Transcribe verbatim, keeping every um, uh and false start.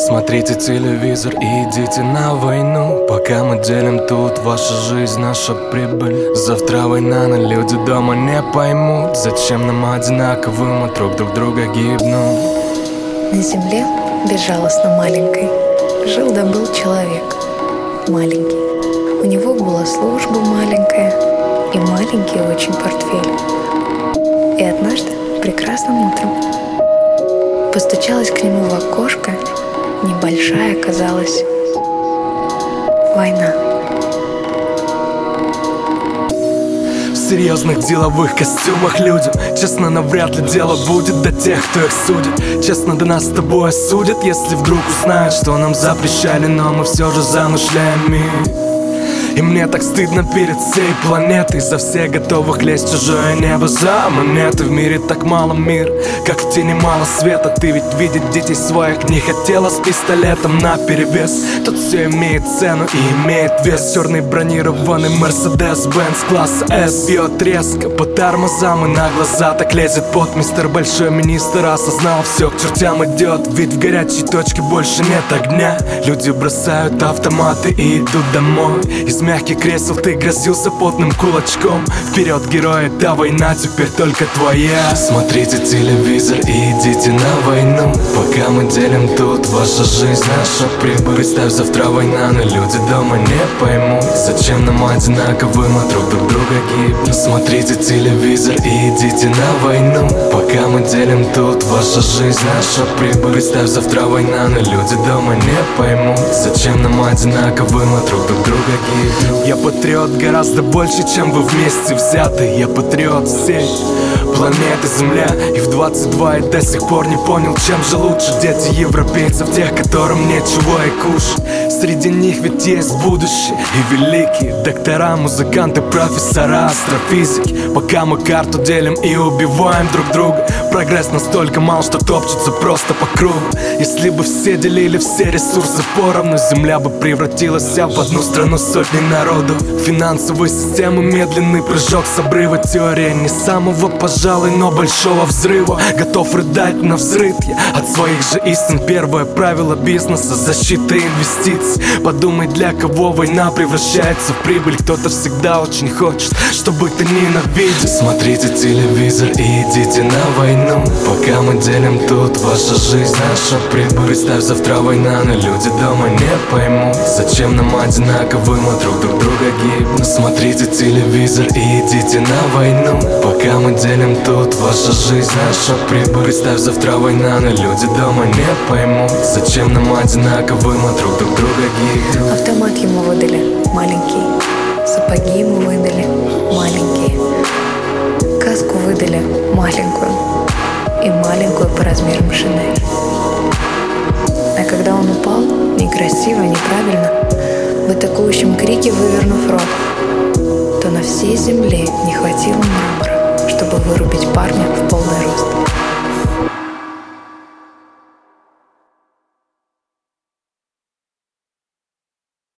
Смотрите телевизор и идите на войну, пока мы делим тут ваша жизнь, наша прибыль. Завтра война, но люди дома не поймут, зачем нам одинаковым от рук друг друга гибнут. На земле, безжалостно маленькой, жил да был человек маленький. У него была служба маленькая и маленький очень портфель. И однажды, прекрасным утром, постучалась к нему в окошко небольшая, казалось, война. В серьезных деловых костюмах людям, честно, навряд ли дело будет до тех, кто их судит. Честно, до нас с тобой осудят, если вдруг узнают, что нам запрещали, но мы все же замышляем мир. И мне так стыдно перед всей планетой, за всех готовых лезть в чужое небо за монеты. В мире так мало мир, как в тени мало света. Ты ведь видеть детей своих не хотела с пистолетом наперевес. Тут все имеет цену и имеет вес. Черный бронированный Мерседес-Бенц класса С бьет резко по тормозам и на глаза так лезет пот. Мистер Большой Министр осознал, все к чертям идет, ведь в горячей точке больше нет огня. Люди бросают автоматы и идут домой. Из мягких кресел ты грозился потным кулачком. Вперед, герои, та война теперь только твоя. Смотрите телевизор и идите на войну, пока мы делим тут ваша жизнь, наша прибыль. Представь, завтра война, но люди дома не поймут, зачем нам одинаковым от рук друг друга гибнуть. Смотрите телевизор и идите на войну, пока мы делим тут ваша жизнь, наша прибыль. Представь, завтра война, но люди дома не поймут, зачем нам одинаковым от рук друг друга гибнуть. Я патриот гораздо больше, чем вы вместе взяты. Я патриот всей планеты Земля. И в двадцать два я до сих пор не понял, чем же лучше дети европейцев, тех, которым нечего и кушать. Среди них ведь есть будущее и великие доктора, музыканты, профессора, астрофизики. Пока мы карту делим и убиваем друг друга, прогресс настолько мал, что топчется просто по кругу. Если бы все делили все ресурсы поровну, Земля бы превратилась вся в одну страну сотни народу. Финансовой системы медленный прыжок с обрыва. Теория не самого, пожалуй, но большого взрыва. Готов рыдать на взрыв я от своих же истин. Первое правило бизнеса — защита инвестиций. Подумай, для кого война превращается в прибыль. Кто-то всегда очень хочет, чтобы ты ненавидел. Смотрите телевизор и идите на войну, пока мы делим тут ваша жизнь, наша прибыль. Представь, завтра война, но люди дома не поймут, зачем нам одинаковым от рук друг друга гибнуть. Смотрите телевизор и идите на войну, пока мы делим тут ваша жизнь, наша прибыль. Представь, завтра война, но люди дома не поймут, зачем нам одинаковым от рук друг друга гибнуть. Автомат ему выдали маленький, сапоги ему выдали маленькие, каску выдали маленькую и маленькую по размерам шинель. А когда он упал, некрасиво, неправильно, в атакующем крике вывернув рот, то на всей земле не хватило мрамора, чтобы вырубить парня в полный рост.